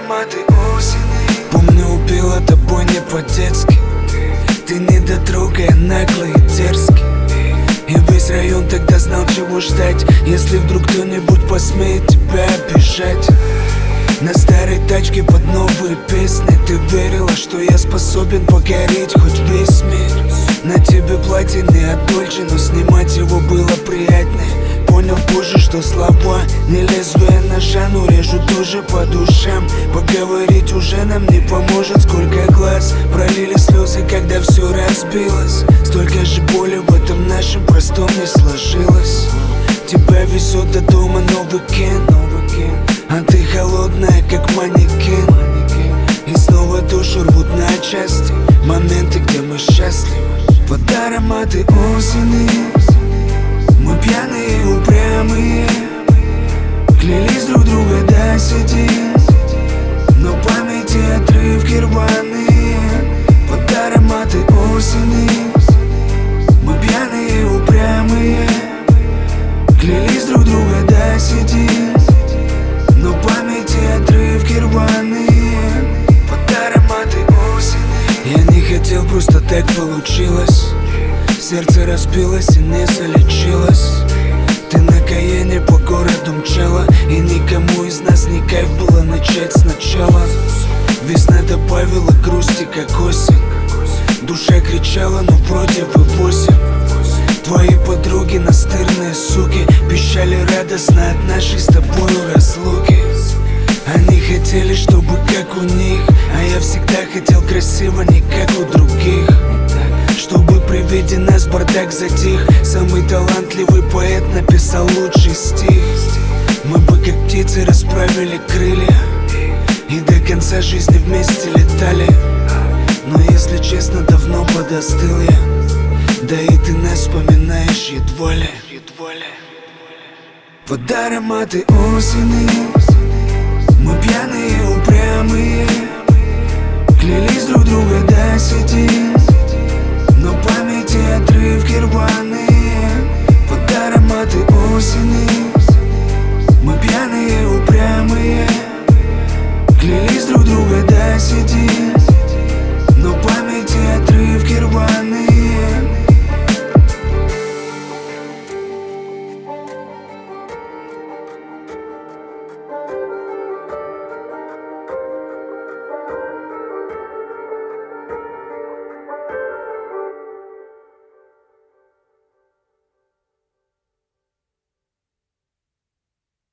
ароматы осени. Помню, убила тобой не по-детски. Ты недотрога, я наглый и дерзкий. И весь район тогда знал, чего ждать, если вдруг кто-нибудь посмеет тебя обижать. На старой тачке под новые песни ты верила, что я способен покорить хоть весь мир. На тебе платье не от Дольче, но снимать его было приятнее. Понял позже, что слова не лезвие ножа, но режут тоже по душам. Поговорить уже нам не поможет. Сколько глаз пролили слезы, когда все разбилось. Столько же боли в этом нашем простом не сложилось. Тебя везет до дома новый кен, а ты холодная, как манекен. И снова душу рвут на части моменты, где мы счастливы. Под ароматы осени мы пьяные и упрямые, клялись друг друга до седин, но в памяти отрывки рваные. Под ароматы осени мы пьяные и упрямые, клялись друг друга до седин, но в памяти отрывки рваные. Под ароматы осени. Я не хотел, просто так получилось. Сердце разбилось и не залечилось. Ты на Каене по городу мчала, и никому из нас не кайф было начать сначала. Весна добавила грусти, как осень. Душа кричала, но вроде вы 8. Твои подруги настырные суки пищали радостно от нашей с тобою разлуки. Они хотели, чтобы как у них, а я всегда хотел красиво, не как у других. Чтобы при виде нас бардак затих. Самый талантливый поэт написал лучший стих. Мы бы как птицы расправили крылья и до конца жизни вместе летали. Но если честно, давно подостыл я. Да и ты нас вспоминаешь едва ли. Под ароматы осени мы пьяные